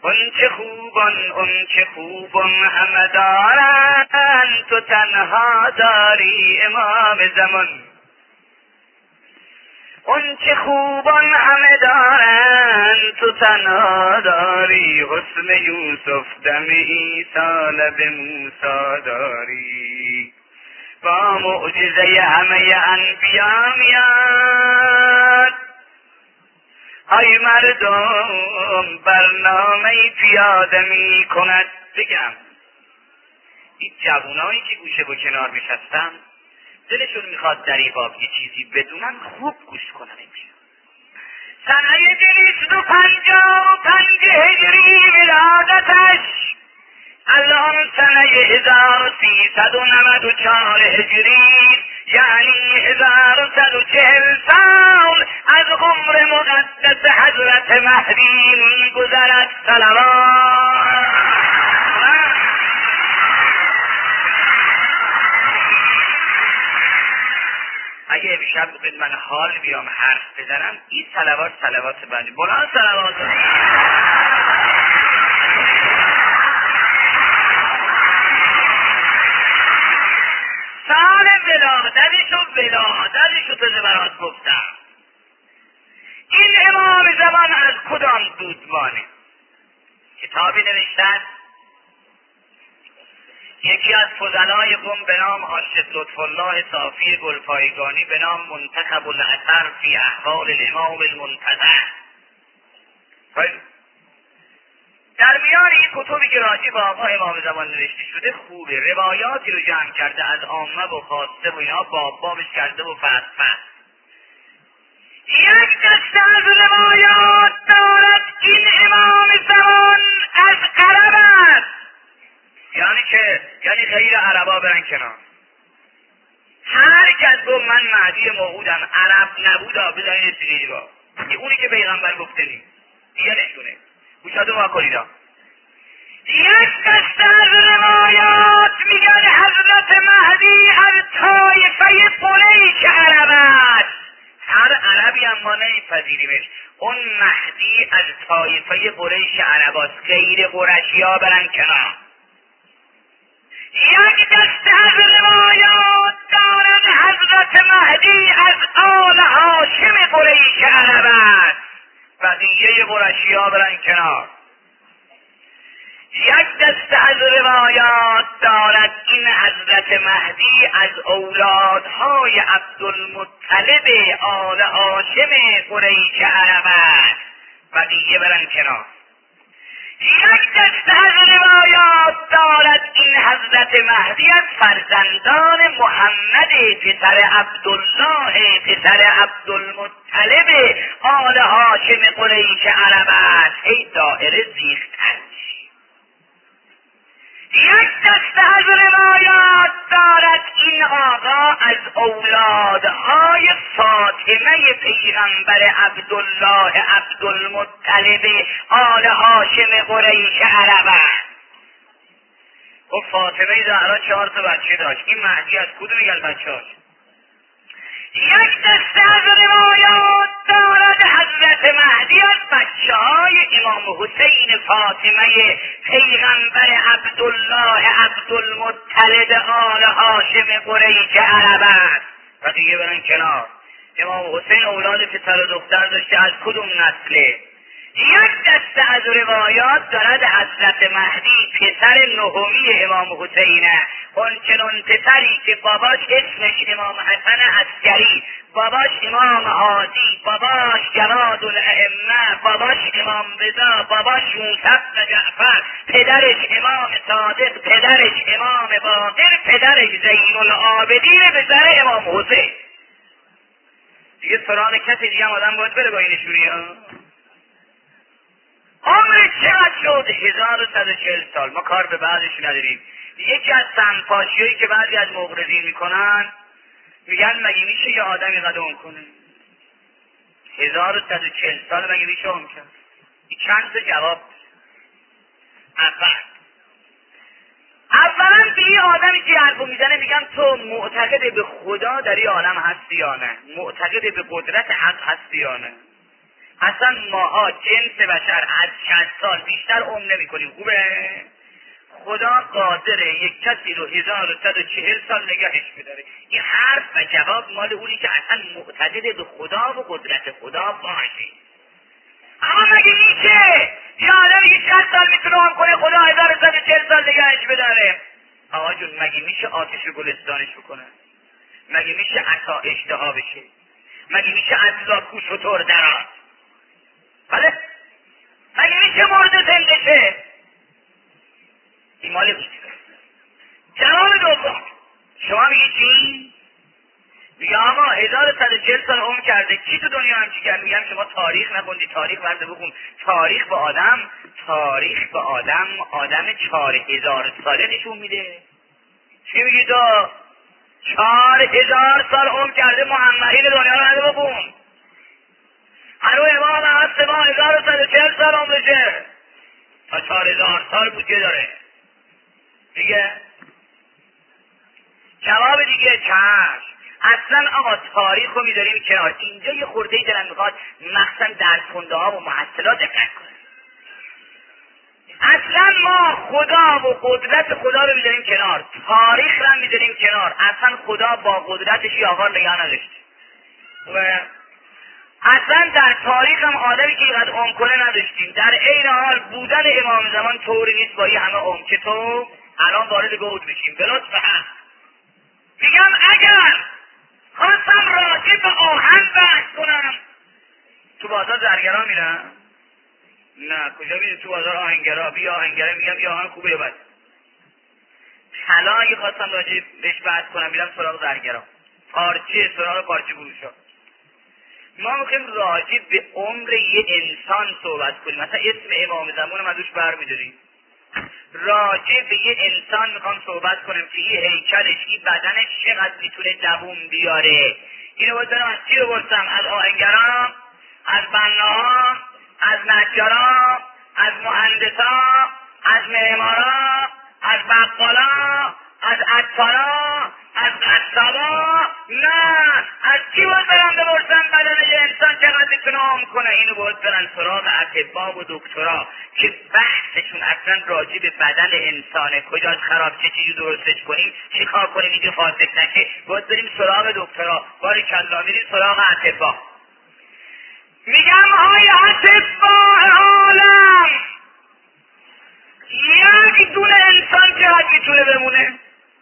اون چه خوبان اون چه خوبان همه دارن، تو تنها داری امام زمان. اون چه خوبان همه دارن، تو تنها داری حسن یوسف دم عیسی لب موسی داری. با معجزه همه انبیا میاد، های مردم برنامه پیاده می کند. بگم این جوانایی که گوشه با کنار نشستن دلشون میخواد در این باب یه چیزی بدونن، خوب گوش کنن. امشب سنه دویست و پنجاه و پنج هجری ولادتش، الان سنه هزار و سیصد و نود و چهار هجری، یعنی هزار و صد و چهل سال از عمر مقدس حضرت مهدی میگذرد. صلوات. اگه امشب بخواید من حال بیام حرف بزنم، این صلوات صلوات بنده بلند صلوات. سال ولادتش و ولادتش رو تازه برات گفتم. این امام زمان از کدام دودمانه؟ کتابی نوشتن یکی از فضلای قم به نام حاج لطف الله صافی گلپایگانی به نام منتخب الاثر فی احوال الامام المنتظر. در میان این کتبی که راجع به آقا امام زمان نوشته شده خوبه، روایاتی رو جمع کرده از عامه و خاصه و اینا، باب بابش کرده و فصل فصل. یک دسته از روایات دارد این امام زمان از عرب است، یعنی که یعنی غیر عربا برن کنار. هر کس گفت من مهدی موعودم عرب نبودا بزنید سیگیری با اونی که پیغمبر گفته نیست دیگه نشونه گوشاتو ما کنیدا. یک دسته از روایات میگن حضرت مهدی از طایفه قریش عرب است. هر عربی هم ما نمیپذیریمش. اون مهدی از طایفه قریش عرب است، غیر قریشی ها برن کنار. یک دسته از روایات دارد حضرت مهدی از آل هاشم قریش عرب است، بقیه قریشی ها برن کنار. یک دسته از روایات دارد این حضرت مهدی از اولادهای عبدالمطلب آل هاشم قریش عرب است، بقیه برن کنار. یک دسته از روایات دارد این حضرت مهدی از فرزندان محمد پسر عبدالله پسر عبدالمطلب آل هاشم قریش عرب است. ای دائره زیختر. یک دسته از روایات دارد این آقا از اولادهای فاطمه پیغمبر عبدالله عبدالمطلب آل هاشم قریش عرب است. و فاطمه زهرا چهار تا بچه داشت. این مهدی از کدوم میگن بچه‌هاش؟ یک دسته از روایات دارد حضرت مهدی از بچه های امام حسین فاطمه پیغمبر عبدالله عبدالمطلب آل هاشم قریش عرب است. و دیگه برن کنار. امام حسین اولاد پسر و دختر داشته، از کدوم نسله؟ یک دسته از روایات دارد حضرت مهدی پسر نهمی امام حسینه، اون چنون پسری که باباش اسمش امام حسن عسکری، باباش امام حاجی، باباش جواد الائمه، باباش امام رضا، باباش موسی بن جعفر، پدرش امام صادق، پدرش امام باقر، پدرش زین العابدین پسر امام حسین. دیگه سراغ کسی دیگه هم آدم باید بره با این نشونی ها. عمر چقدر شد؟ هزار و صد و چهل سال. ما کار به بعدش نداریم. یکی از سنپاشیایی که بعضی از مغرضین میکنن میگن مگه میشه یه آدمی قدم کنه؟ هزار و صد و چهل سال مگه میشه هم کرد؟ این چند تا جواب. اول اولا به این آدمی که حرفو میزنه میگن تو معتقد به خدا در این عالم هستی یا نه؟ معتقد به قدرت حق هستی یا نه؟ اصلا ماها جنس بشر از شصت سال بیشتر عمر نمی کنیم. خوبه؟ خدا قادره یک کسی رو هزار و صد و چهل سال نگهش بداره. این حرف و جواب مال اونی که اصلا معتقد به خدا و قدرت خدا باشه. اما مگه میشه یه آدمی که شصت سال میتونه عمر کنه خدا هزار و صد و چهل سال نگهش بداره؟ آقا جون مگه میشه آتش گلستانش بکنه؟ مگه میشه عصا اشتها بشه؟ مگه میشه از لاکو شطور درات؟ بله؟ مگه میشه مرده زنده شه؟ این مال میشه. جواب دوم شما میگی چی؟ میگه آقا هزار و صد و چهل سال عمر کرده، کی تو دنیا هم چی کرد؟ میگم شما تاریخ نخوندی، تاریخ ورده بخون. تاریخ به آدم تاریخ به آدم آدم چهار هزار ساله نشون میده. چی میگی تو؟ چهار هزار سال عمر کرده محمد، این دنیا رو ورده بخون. هنو امام هست ما هزار و صد و چهل سال عمرشه، تا چهار هزار سال بود که داره دیگه. جواب دیگه چشم. اصلا آقا تاریخ رو میذاریم کنار. اینجا یه خورده ای دلم میخواد مخصوصا درس خونده ها و محصلات دقت کنه. اصلا ما خدا و قدرت خدا رو میذاریم کنار، تاریخ رو میذاریم کنار. اصلا خدا با قدرتش یه آقا نگاه نداشت. اصلا در تاریخ هم آدمی که اینقدر عمر کنه نداشتیم. در عین حال بودن امام زمان طوری نیست با این همه عمر که تو الان وارد گود بشیم. بلوت فهم میگم اگر خواستم راجع به آهن بحث کنم، تو بازار زرگران میرن؟ نه. کجا میره؟ تو بازار آهنگرا. بیا آهنگره میگم بیا آهن خوبه بد. حالا اگه خواستم راجع بهش بحث کنم میرم سراغ زرگران، پارچه سراغ پارچه فروشا. ما میخوایم راجع به عمر یه انسان صحبت کنیم. مثلا اسم امام زمان ما دوش برمیداریم. راجع به یه انسان میخوام صحبت کنم که یه هیکلش، این بدنش چقدر میتونه دووم بیاره. اینو باید برم از چی رو برسم؟ از آهنگران، از بناها، از نجارا، از مهندسا، از معمارا، از بقالا، از عطارا، از قصابا. نه، از کی باید برم بپرسم بدن یه انسان چقدر میتونه عمر کنه؟ اینو باید برن سراغ اطباء و دکترا که بحثشون اصلا راجع به بدن انسانه. کجاش خراب چه چیزی درستش کنیم، چی کار کنیم اینجا فاسد نشه. باید بریم سراغ دکترا، باریکلا میریم سراغ اطباء. میگم های اطباء عالم، یک دونه انسان چقدر میتونه بمونه؟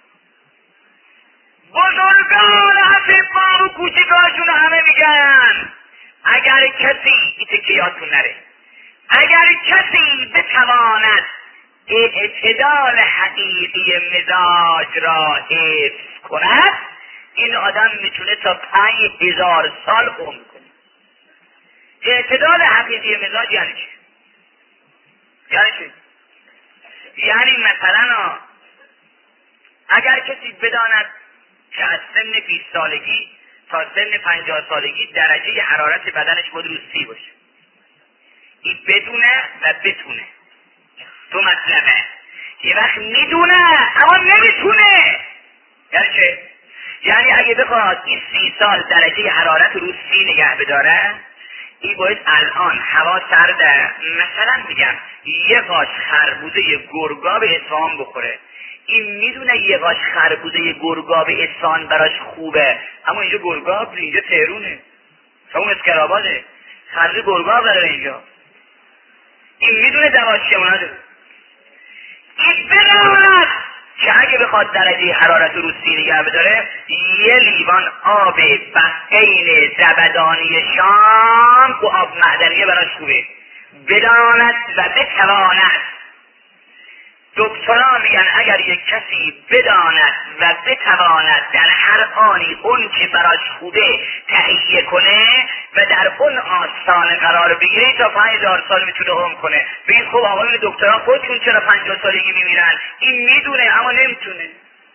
بزرگان اطباء و کوچکاشون همه میگن اگر کسی، این که یادتون نره، اگر کسی بتواند اعتدال حقیقی مزاج را حفظ کند، این آدم میتونه تا پنج هزار سال عمر کنه. اعتدال حقیقی مزاج یعنی چی؟ یعنی چی؟ یعنی مثلا اگر کسی بداند که از سن بیست سالگی تا سن پنجاه سالگی درجه حرارت بدنش باید رو سی باشه، این بدونه و بتونه. تو مطلبه یه وقت میدونه اما نمیتونه. یعنی چه؟ یعنی اگه بخواد این سی سال درجه حرارت رو سی نگه بداره، این باید الان هوا سرده، مثلا میگم یه قاش خربوزه گرگاب اصفهان بخوره. این میدونه یه قاش خربوزه گرگاب اصفهان براش خوبه، اما اینجا گرگاب، اینجا تهرونه، اون اسکرآباده، خربوزه گرگاب داره اینجا. این میدونه دواش چمونه. این بداند که اگه بخواد درجه حرارت رو سی نگه بداره، یه لیوان آب بحین زبدانی شام و آب معدنیه براش خوبه. بداند و بتواند. دکترها میگن اگر یک کسی بداند و بتواند در هر آنی اون که براش خوبه تهیه کنه و در اون آستانه قرار بگیره، تا پنج هزار سال میتونه عمر کنه. ببین خب آقایون دکترها خودشون چرا پنجاه سالگی میمیرن؟ این میدونه اما نمیتونه.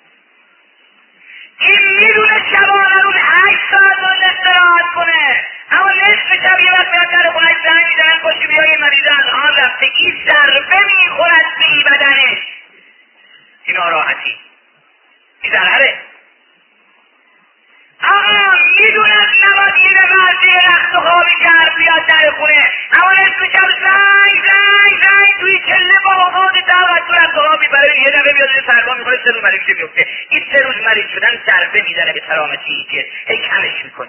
این میدونه شبانه روز هشت ساعت باید استراحت کنه، اما نصف شب یه وقت میاد در خونهش زنگ میزنن پاشو بیا این مریض از آن رفته. این ضربه میخورد به این بدنش، این ناراحتی، این ضرره. آقا میدونن نباید این به مرزی رخت و خوابی کرد بیاد در خونه، سه روز مریض میفته. این سه روز مریض شدن ضربه میزنه به سلامتی که هی کمش میکنه.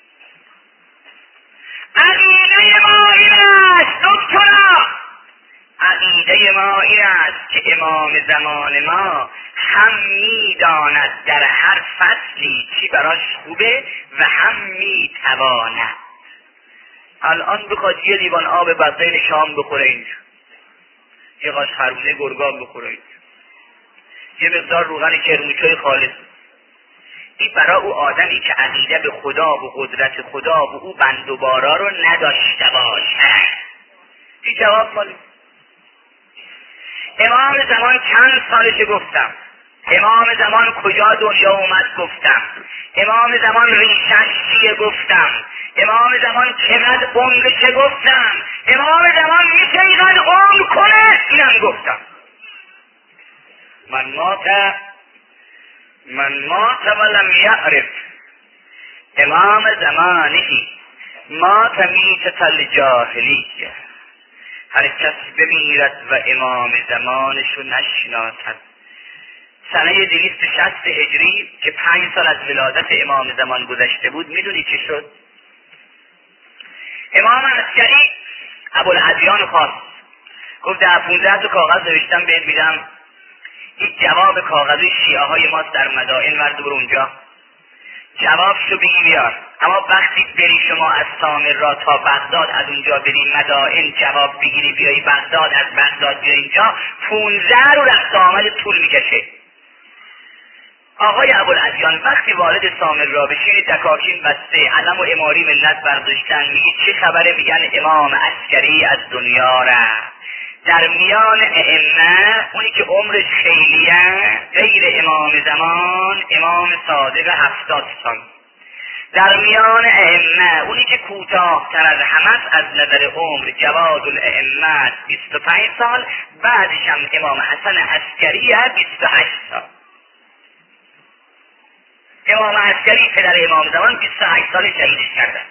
عقیده ما این است دکترا، عقیده ما این است که امام زمان ما هم میداند در هر فصلی چی براش خوبه و هم میتواند. الان بخواد یه لیوان آب بطین شام بخوره اینجا، یه قاش خربوزه گرگان بخوره اینجا، یه مقدار روغن کرموچای خالص، این برای او آدمی که عقیده به خدا و قدرت خدا و او بند و بارا رو نداشته باشه. این جواب مالی. امام زمان چند سالش گفتم، امام زمان کجا دنیا اومد گفتم، امام زمان ریشش چیه گفتم، امام زمان چقدر عمرشه گفتم، امام زمان میشه اینقدر عمر کنه اینم گفتم. من مات من مات ولم یعرف امام زمانی مات میتة الجاهلیه. هر کس بمیرد و امام زمانشو نشناسد. سنه دویست و شصت هجری که پنج سال از ولادت امام زمان گذشته بود، میدونی چی شد؟ امام عسکری ابوالادیان خواست، گفت در پونزده تا کاغذ نوشتم بهت میدم، این جواب کاغذی شیعه های ماست در مدائن، ورد برو اونجا جوابشو بگی بیار. اما وقتی بری شما از سامرا تا بغداد، از اونجا بری مدائن جواب بگیری بیایی بغداد، از بغداد بیایی اینجا، پونزده رو رفت آمد طول میکشه. آقای ابوالادیان وقتی وارد سامرا بشین، دکاکین بسته، علم و اماری ملت برداشتن، میگی چه خبره؟ میگن امام عسکری از دنیا رفت. در میان ائمه اونی که عمرش خیلیه غیر امام زمان امام صادق هفتاد سال، در میان ائمه اونی که کوتاه تر از همه از نظر عمر جواد الائمه بیست و پنج سال، بعدش هم امام حسن عسکریه بیست و هشت سال. امام عسکری پدر امام زمان بیست و هشت سال شهیدش کردن.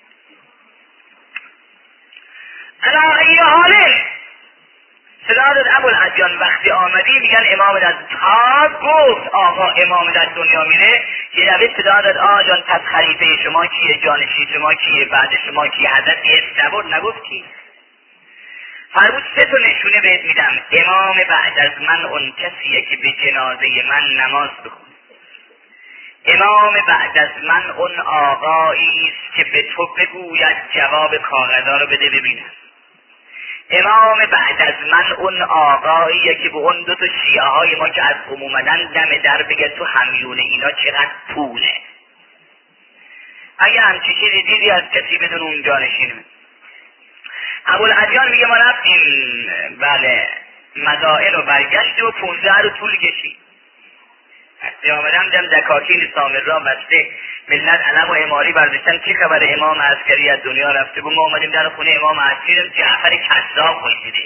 علا ای حاله صدا داد ابوالادیان وقتی آمدی میگن امام در تا گفت آقا امام در دنیا میره، یه دفعه صدا داد آقا جان پس خلیفه شما کیه، جانشین شما کیه، بعد شما کیه، حضرت یه نبود نگفت کی. فرمود سه تا نشونه بهت میدم، امام بعد از من اون کسیه که به جنازه من نماز بخونه، امام بعد از من اون آقایی است که به تو بگوید جواب کاغذا رو بده ببینم، امام بعد از من اون آقاییه که به اون دو تا شیعه های ما که از قم اومدن دم در بگه تو همیون اینا چقدر پوله. اگه همچی چیزی دیدی از کسی بدون اون جانشینه. ابوالادیان میگه ما رفتیم بله مدائن رو برگشتیم و پونزده رو طول کشید. وقتی آمدم دم دکاکین سامرا بسته، ملت علم و اماری برداشتن چه خبر امام عسکری از دنیا رفته بود. ما آمدیم در خونه امام عسکری، جعفر کذاب وایسیده.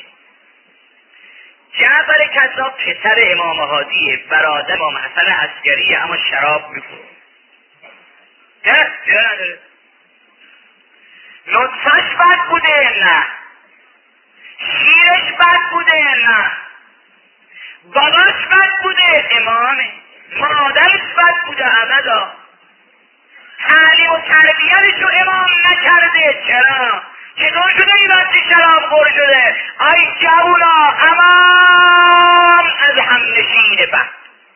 جعفر کذاب پسر امام هادیه، برادر امام حسن عسکریه، اما شراب میخوره. نه چرا نداره؟ نطفش بد بوده نه، شیرش بد بوده نه، باباش بد بوده امامه، مادرش بد بوده ابدا، تعلیم و تربیتش رو امام نکرده. چرا؟ چطور شده این بچه شراب خور شده؟ آی جوونا امان از همنشین بد،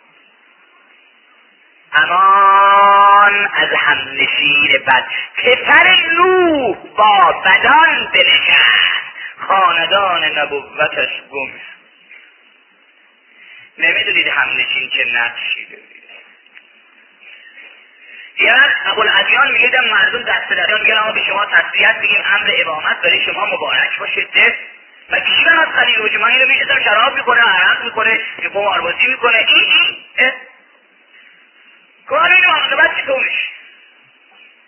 امان از همنشین بد. پسر نوح با بدان بنشست، خاندان نبوتش گم. نمیدونید همنشین چه نقشی داره. یه وقت ابوالادیان میگه دم مردم دست دادن میگن آقا به شما تسلیت بگیم، امر امامت برای شما مبارک باشه. ده و کشیدن از خلیل باشه، من اینو میشتم شراب میکنه، عرق میکنه، قماربازی میکنه، این این کار اینو عاقبت چطور میشه؟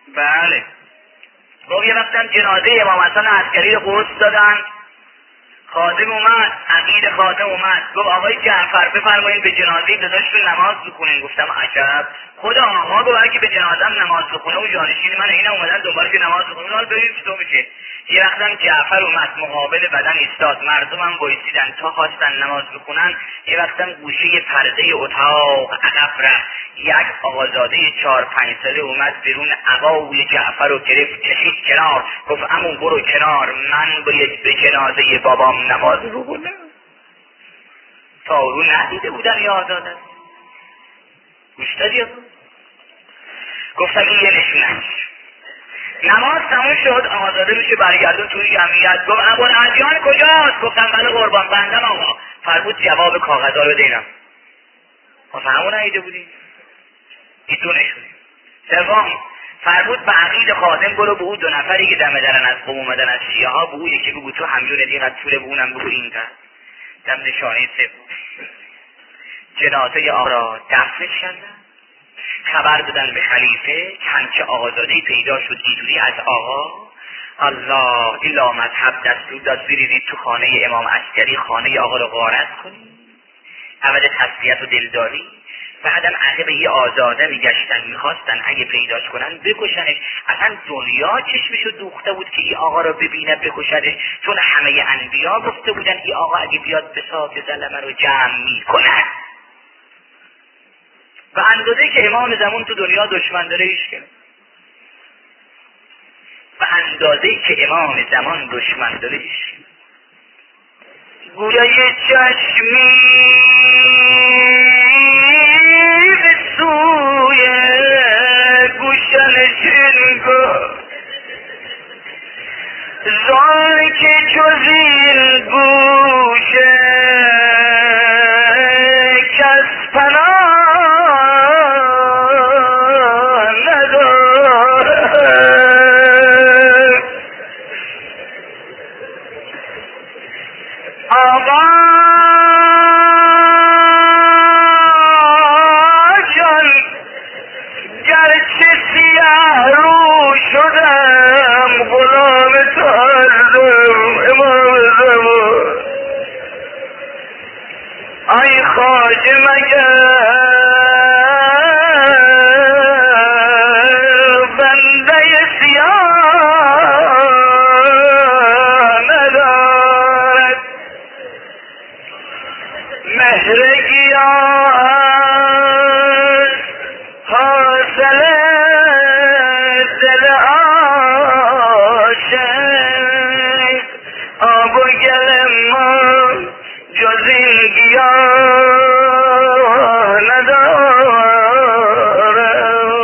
بله. خب یه وقتم جنازه امام حسن عسکری رو قرص دادن، خادم اومد، عقید خادم اومد، گفت آقای جعفر بفرمایید به جنازه داداشتون نماز بخونین. گفتم عجب، خدا آقا گفت اگه به جنازم نماز بخونه و جانشین من اینا اومدن دنبال که نماز بخونه، حالا ببین چطور میشه. یه وقتم جعفر اومد مقابل بدن ایستاد، مردمم وایسیدن تا خواستن نماز بخونن. یه وقتم گوشه پرده اتاق عقب رفت، یک آقازاده چهار پنج ساله اومد بیرون، عبای جعفر رو گرفت کشید کنار، گفت عمو برو کنار، من باید به جنازه بابام نماز بخونم. تا رو ندیده بودن یا آزادن. گوش دادی؟ گفتم این یه نشونش. نماز تموم شد، آزاده میشه برگردون توی جمعیت. گفت ابوالادیان کجاست؟ گفتم بله قربان بندم آقا. فرمود جواب کاغذها رو دیدم. ما همون ندیده بودیم. این دو نشونه. سوم فرمود به عقید خادم برو به او دو نفری که دم درن از قوم اومدن از شیعه ها، به او یکی بگو تو همجون دیگه طوله، به اونم بگو این قد. دم نشانه سوم جنازه آقا را دفنش کردن، خبر دادن به خلیفه، چنچه آقازادهی پیدا شد اینجوری از آقا. الله الا مذهب دستور داد بریزید تو خانه امام عسکری، خانه آقا رو غارت کنید، عوض تسلیت و دلداری. بعدم عقب یه آزاده میگشتن، میخواستن اگه پیداش کنن بکشنش. اصلا دنیا چشمشو دوخته بود که این آقا رو ببینه بکشدش، چون همه انبیا گفته بودن این آقا اگه بیاد به ساک زلمه رو جمع میکنن. و اندازه که امام زمان تو دنیا دشمن داره ایش کنه، و اندازه که امام زمان دشمن داره ایش کنه. گویای چشمی به سوی گوشنشین گفت، زان که جز این گوشه کس پناه نداره. آقا جان گرچه سیاه رو شدم، غلام تردم امام زمان. ای خواجه مگر بنده سیاه ندارد، مهر گیاه حاصل دل عاشق، آب و گل ما جز این گیاه ندارد.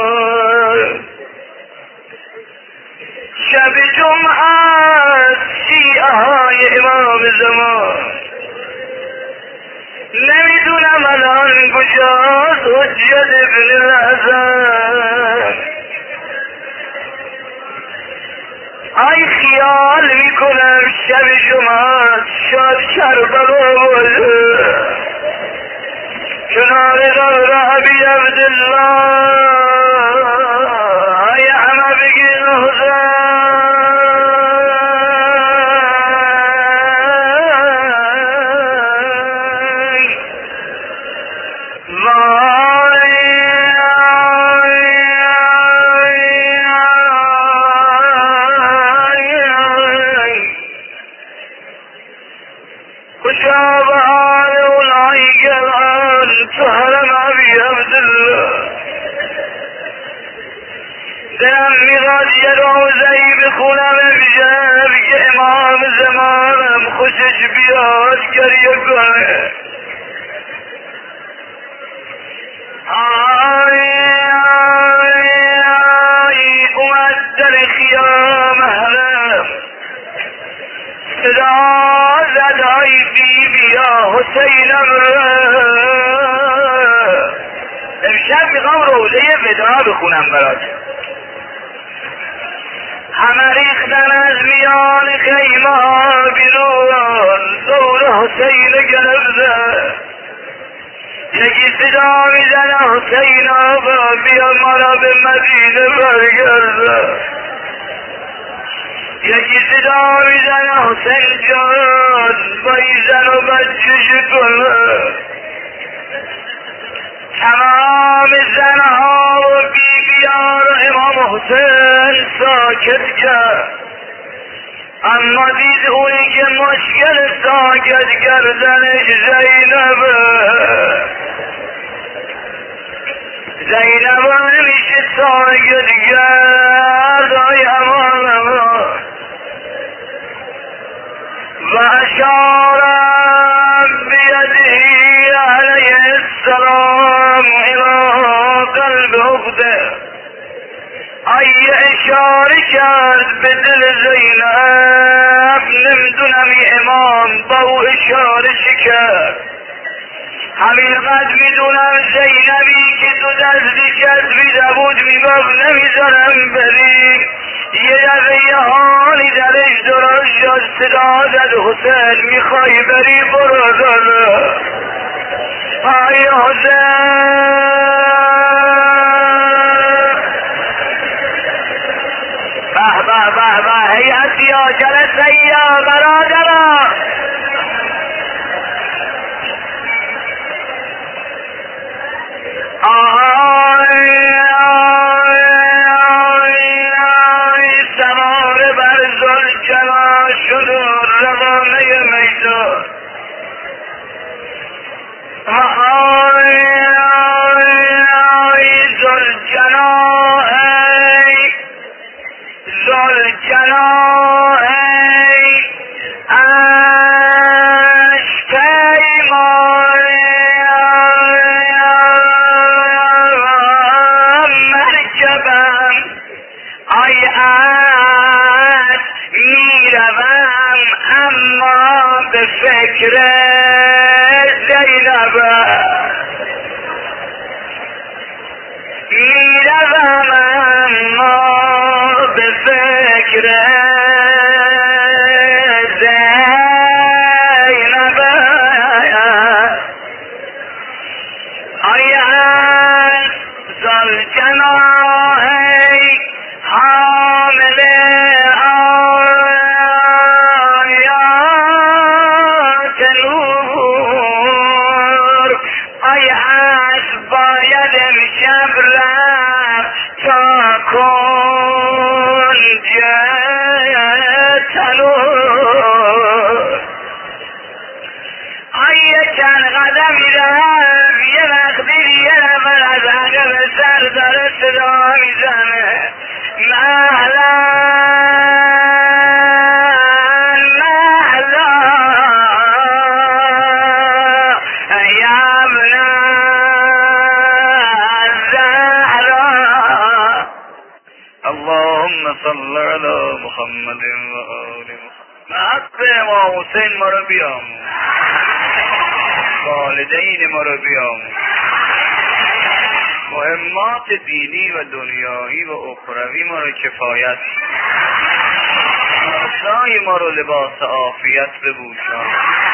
شب جمعه شیعه های امام زمان، نمیدونم الان کجاست حجت ابن الحسن. ای خیال میکنم شب جمعه شاد کربلا باشه، کنار قبر ابی عبدالله ای همه بگین حسین. دلم میخواد یه روزه‌ای بخونم امشب که امام زمانم خوشش بیاد گریه کنه. آی آی آی اومد در خیام حرم، صدا زد ای بی بیا حسینم را. امشب میخوام روزه وداع بخونم برات. همه ریختن از میان خیمه ها بیرون، دور حسین گرفته. یکی صدا میزنه حسین آقا بیا ما را به مدینه برگرده. یکی صدا میزنه حسین جان با این زن و بچه‌ش کنه. تمام زنها و بیبیان و امام حسین ساکت کرد، اما دید اونی که مشکل ساکت کردنش زینبه. زینب نمیشه ساکت کرد آی امان و اشارم بیدهی علیه السلام الى قلب اخته. ای اشاره کرد به دل زینب، نمیدونم این امام با او اشاره چی کرد. همین قد میدونم زینبی که تو دستی کسبیده بود میگفت نمیذارم بری. یه دفعه یه حالی درش درست شد، صدا زد حسین میخوای بری برو داره. آی حسین به به به به هیئت یا جلسه یا برادران آی آی آی آی سوار بر ذوالجلال شد و روانه میدان. آی آی آی ذوالجلال ای ذوالجلال ای فکر زینب میروم اما به فکر زینب. آیا ذوالجلال حامل داره صدا میزنه مهلا مهلا یا ابن الزهرا. اللهم صل علی محمد و آل محمد. حق امام حسین ما رو بیامون، والدین ما رو بیامون، مهمات دینی و دنیایی و اخروی ما رو کفایت، ناسای ما رو لباس عافیت بپوشان.